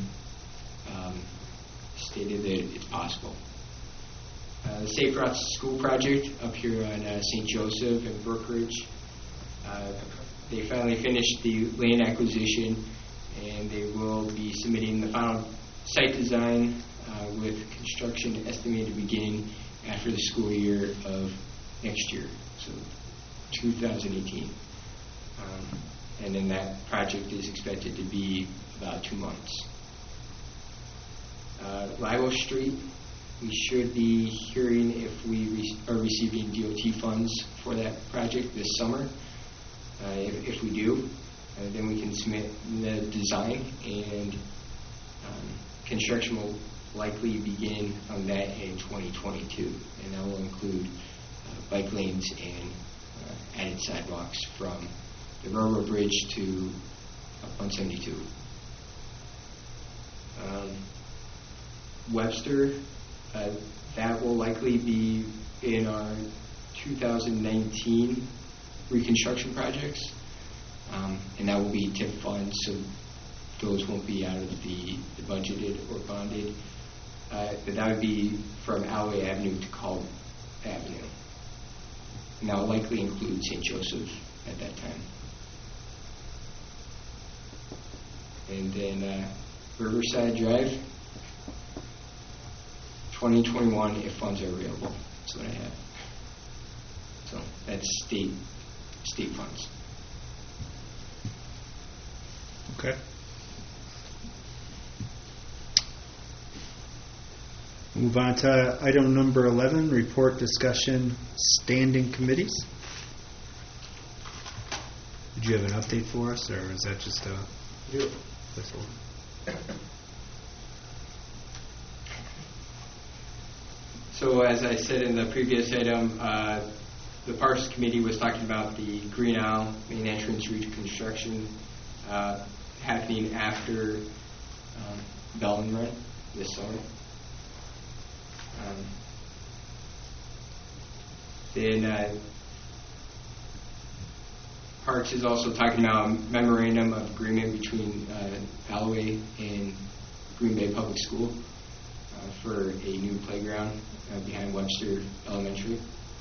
S6: stated that it's possible. The Safe Routes to School project up here on St. Joseph and Brookridge, they finally finished the land acquisition, and they will be submitting the final site design with construction estimated to begin after the school year of next year, so 2018. And then that project is expected to be about 2 months. Livo Street, we should be hearing if we are receiving DOT funds for that project this summer. If we do, then we can submit the design, and construction will likely begin on that in 2022, and that will include bike lanes and added sidewalks from the railroad bridge to 172. Webster, that will likely be in our 2019 reconstruction projects, and that will be TIP funds, so those won't be out of the budgeted or bonded. But that would be from Alloway Avenue to Culp Avenue, and that will likely include St. Joseph at that time. And then Riverside Drive, 2021 if funds are available. That's what I have. So that's state funds.
S1: Okay. Move on to item number 11, report discussion standing committees. Did you have an update for us, or is that just a placeholder?
S6: So as I said in the previous item, the Parks Committee was talking about the Green Isle main entrance reconstruction happening after Bellman Run this summer. Then Parks is also talking about a memorandum of agreement between Alloway and Green Bay Public School for a new playground behind Webster Elementary.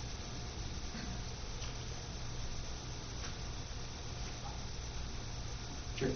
S6: Sure.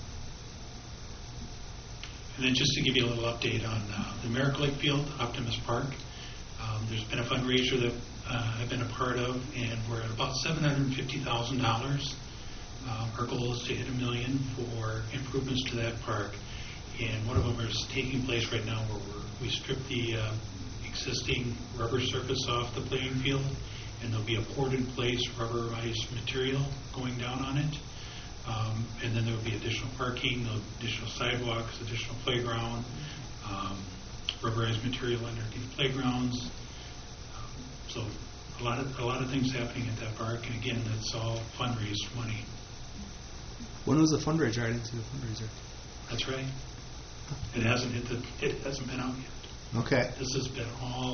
S4: And then just to give you a little update on the Merrick Lake Field, Optimus Park, there's been a fundraiser that I've been a part of, and we're at about $750,000. Our goal is to hit $1 million for improvements to that park, and one of them is taking place right now where we strip the existing rubber surface off the playing field, and there'll be a poured-in-place rubberized material going down on it. And then there will be additional parking, additional sidewalks, additional playground, rubberized material underneath playgrounds. So a lot of things happening at that park, and again, that's all fundraised money.
S1: When was the fundraiser? I didn't see the fundraiser.
S4: That's right. It hasn't been out yet.
S1: Okay.
S4: This has been all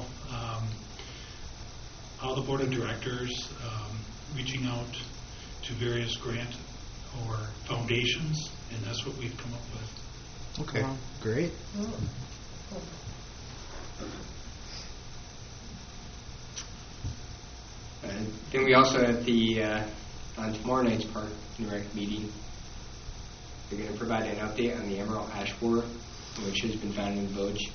S4: the board of directors reaching out to various grant or foundations, and that's what we've come up with.
S1: Okay. Great.
S6: And then we also have on tomorrow night's Park and Rec meeting, they're going to provide an update on the Emerald Ash Borer, which has been found in the village.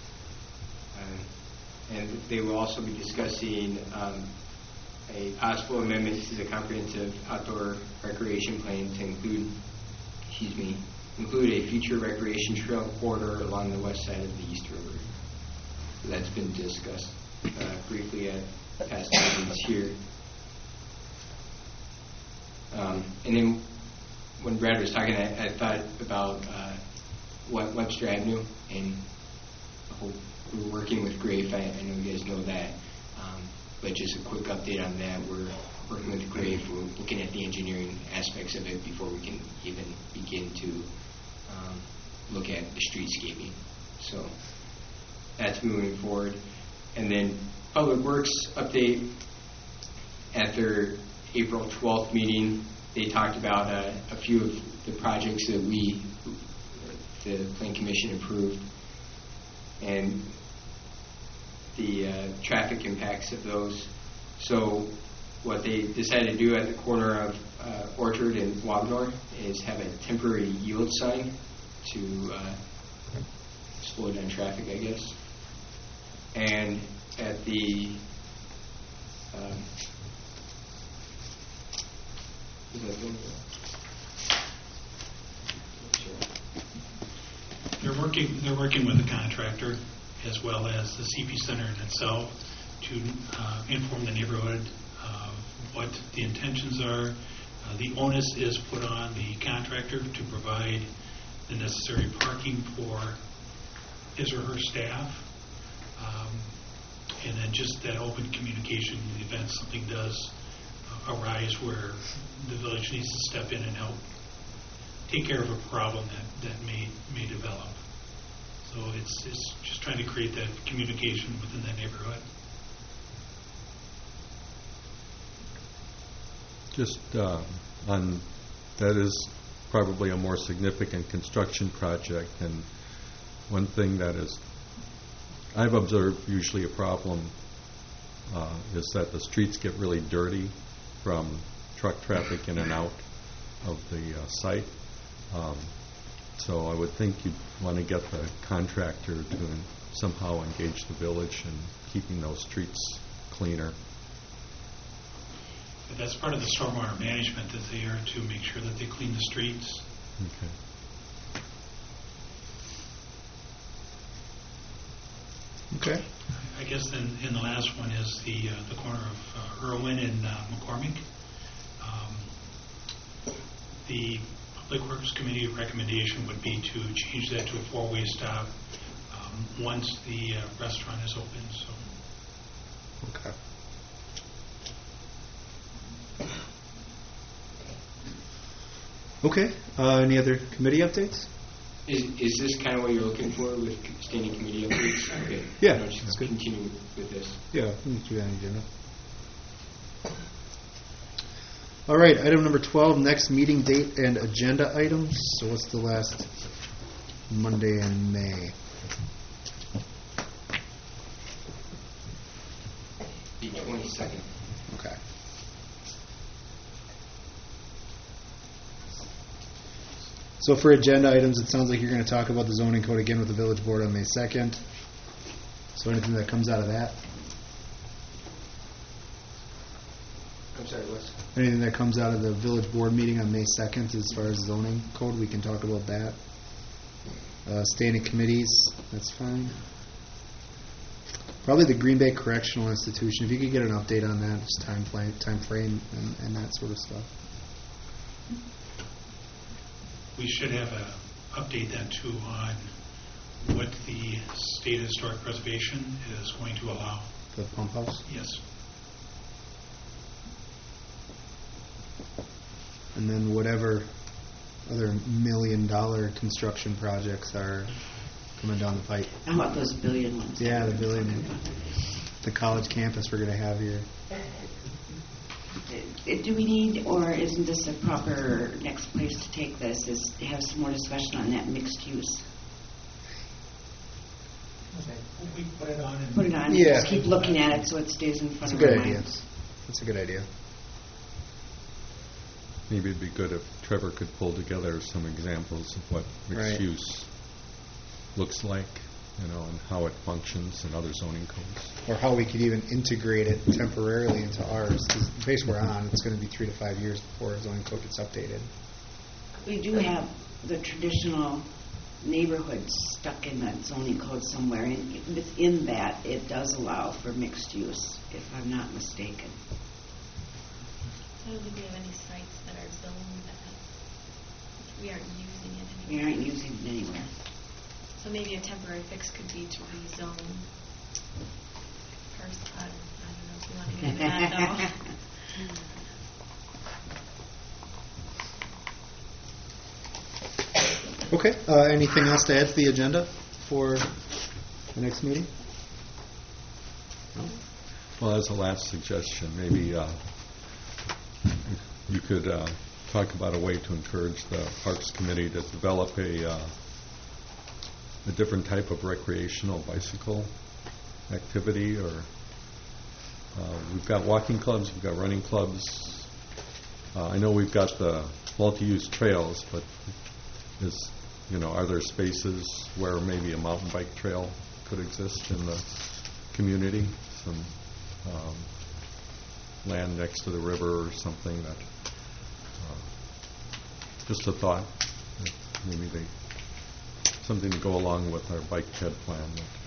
S6: And they will also be discussing a possible amendment to the comprehensive outdoor recreation plan to include a future recreation trail corridor along the west side of the East River. So that's been discussed briefly at past meetings here. And then when Brad was talking, I thought about Webster Avenue, and we're working with Grave. I know you guys know that. But just a quick update on that. We're working with Grave. We're looking at the engineering aspects of it before we can even begin to look at the streetscaping. So that's moving forward. And then Public Works update. At their April 12th meeting, they talked about a few of the projects that the Plan Commission approved, and the traffic impacts of those. So what they decided to do at the corner of Orchard and Wagnor is have a temporary yield sign to slow down traffic, I guess. And at the
S4: They're working with the contractor as well as the CP Center in itself to inform the neighborhood what the intentions are. The onus is put on the contractor to provide the necessary parking for his or her staff, and then just that open communication in the event something does arise where the village needs to step in and help take care of a problem that may develop. So it's just trying to create that communication within that neighborhood.
S3: Just on that is probably a more significant construction project, and one thing that is I've observed usually a problem is that the streets get really dirty from truck traffic in and out of the site. So I would think you'd want to get the contractor to somehow engage the village in keeping those streets cleaner.
S4: But that's part of the stormwater management, that they are to make sure that they clean the streets.
S1: Okay.
S4: I guess then in the last one is the corner of Irwin and McCormick. The Public Works Committee recommendation would be to change that to a four-way stop once the restaurant is open. So.
S1: Okay. Any other committee updates?
S6: Is this kind of what you're looking for with standing committee updates? Okay.
S1: Yeah,
S6: Let's
S1: that's good.
S6: continue with this.
S1: Yeah, we can do that in general. All right, item number 12, next meeting date and agenda items. So what's the last Monday in May?
S6: The 22nd.
S1: Okay. So for agenda items, it sounds like you're going to talk about the zoning code again with the village board on May 2nd. So anything that comes out of that?
S6: I'm sorry, what?
S1: Anything that comes out of the village board meeting on May 2nd as far as zoning code, we can talk about that. Standing committees, that's fine. Probably the Green Bay Correctional Institution, if you could get an update on that, just time frame and that sort of stuff.
S4: We should have an update then too on what the State Historic Preservation is going to allow.
S1: The pump house?
S4: Yes.
S1: And then whatever other $1 million construction projects are coming down the pipe.
S5: How about those billion ones?
S1: Yeah, the billion. The college campus we're going to have here.
S5: Do we need, or isn't this a proper next place to take this, is to have some more discussion on that mixed use?
S4: We put it on and
S5: Put it on,
S1: Yeah.
S5: just keep looking at it so it stays in
S1: That's
S5: front
S1: a
S5: of
S1: good
S5: our
S1: idea.
S5: minds.
S1: That's a good idea.
S3: Maybe it'd be good if Trevor could pull together some examples of what mixed
S1: Right.
S3: use looks like, and how it functions in other zoning codes.
S1: Or how we could even integrate it temporarily into ours. Because the base we're on, it's going to be 3 to 5 years before our zoning code gets updated.
S5: We do have the traditional neighborhoods stuck in that zoning code somewhere, and within that, it does allow for mixed use, if I'm not mistaken.
S8: I don't think we have any sites that are zoned that we aren't using it
S5: We
S8: anymore.
S5: aren't using it anywhere.
S8: So maybe a temporary fix could be to rezone first. I don't know if you want to get into that though.
S1: Okay. Anything else to add to the agenda for the next meeting?
S3: Well, as a last suggestion, maybe you could talk about a way to encourage the Parks Committee to develop a different type of recreational bicycle activity, or we've got walking clubs, we've got running clubs. I know we've got the multi-use trails, but are there spaces where maybe a mountain bike trail could exist in the community? Some land next to the river or something that, just a thought, that maybe something to go along with our bike ped plan.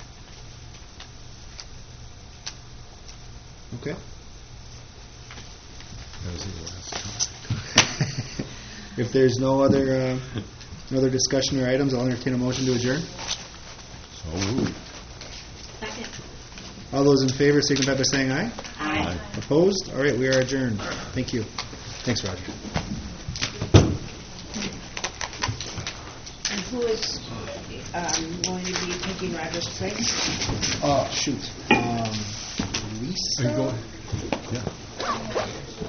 S1: Okay.
S3: That was the last.
S1: If there's no other discussion or items, I'll entertain a motion to adjourn.
S3: So moved.
S8: Second.
S1: All those in favor signify by saying aye.
S5: Aye.
S1: Opposed? All right, we are adjourned. Thank you. Thanks, Roger.
S9: And who is going to be taking Roger's place?
S1: Oh, shoot. Lisa?
S3: Are you going? Yeah.